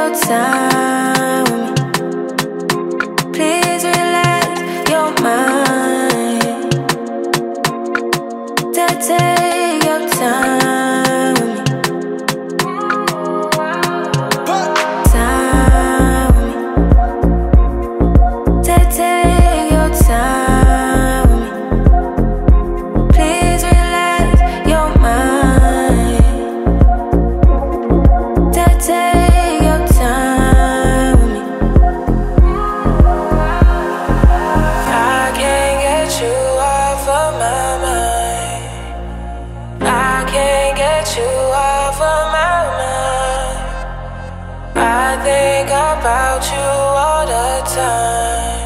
your time with me. Please relax your mind. Take your time with me. Time with me. Take your time with me. Please relax your mind. Take your time with me. I can't get you off of my mind. I can't get you off of my mind. I think about you all the time.